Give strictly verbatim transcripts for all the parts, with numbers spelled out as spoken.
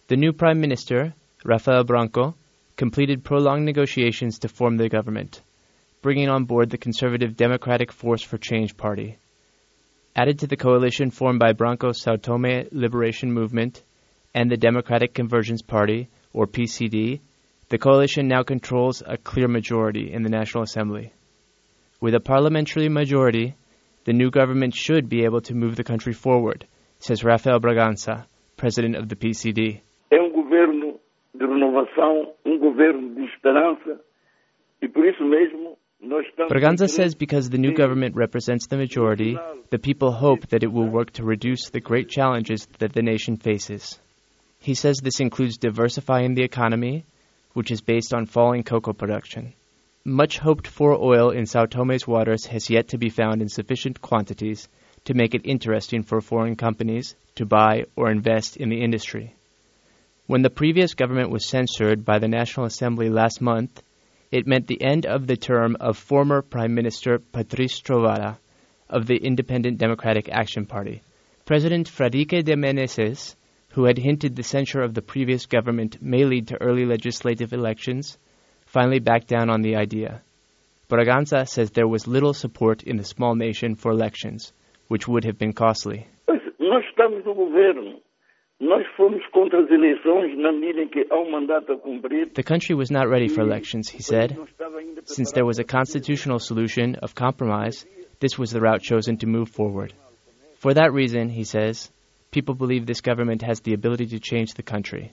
The new Prime Minister, Rafael Branco, completed prolonged negotiations to form the government, bringing on board the conservative Democratic Force for Change party. Added to the coalition formed by Branco's São Tomé Liberation Movement and the Democratic Convergence Party, or P C D, the coalition now controls a clear majority in the National Assembly. With a parliamentary majority, the new government should be able to move the country forward, says Rafael Bragança, president of the P C D. É um governo de renovação, um governo de esperança, e por isso mesmo nós estamos... Bragança says because the new government represents the majority, the people hope that it will work to reduce the great challenges that the nation faces. He says this includes diversifying the economy, which is based on falling cocoa production. Much hoped-for oil in São Tomé's waters has yet to be found in sufficient quantities to make it interesting for foreign companies to buy or invest in the industry. When the previous government was censured by the National Assembly last month, it meant the end of the term of former Prime Minister Patrice Trovoada of the Independent Democratic Action Party. President Fradique de Menezes, who had hinted the censure of the previous government may lead to early legislative elections, finally backed down on the idea. Bragança says there was little support in the small nation for elections, which would have been costly. Nós estamos no governo. Nós fomos contra as eleições na medida em que há um mandato a cumprir. The country was not ready for elections, he said. Since there was a constitutional solution of compromise, this was the route chosen to move forward. For that reason, he says, people believe this government has the ability to change the country.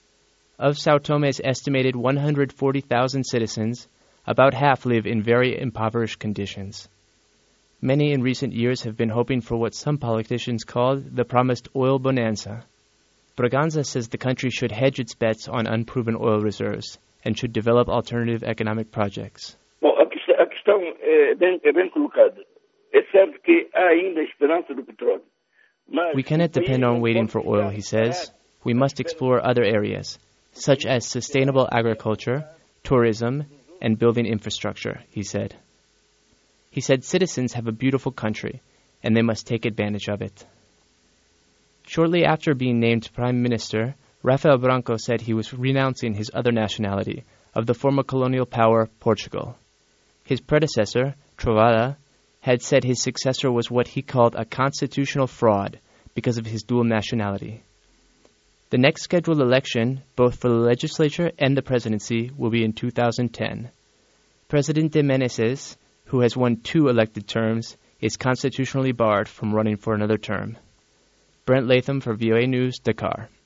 Of São Tomé's estimated one hundred forty thousand citizens, about half live in very impoverished conditions. Many in recent years have been hoping for what some politicians called the promised oil bonanza. Bragança says the country should hedge its bets on unproven oil reserves and should develop alternative economic projects. Bom, a questão, a questão é, bem, é bem colocada. É certo que há ainda esperança do petróleo. We cannot depend on waiting for oil, he says. We must explore other areas, such as sustainable agriculture, tourism, and building infrastructure, he said. He said citizens have a beautiful country, and they must take advantage of it. Shortly after being named Prime Minister, Rafael Branco said he was renouncing his other nationality, of the former colonial power, Portugal. His predecessor, Trovoada, had said his successor was what he called a constitutional fraud because of his dual nationality. The next scheduled election, both for the legislature and the presidency, will be in two thousand ten. President de Menezes, who has won two elected terms, is constitutionally barred from running for another term. Brent Latham for V O A News, Dakar.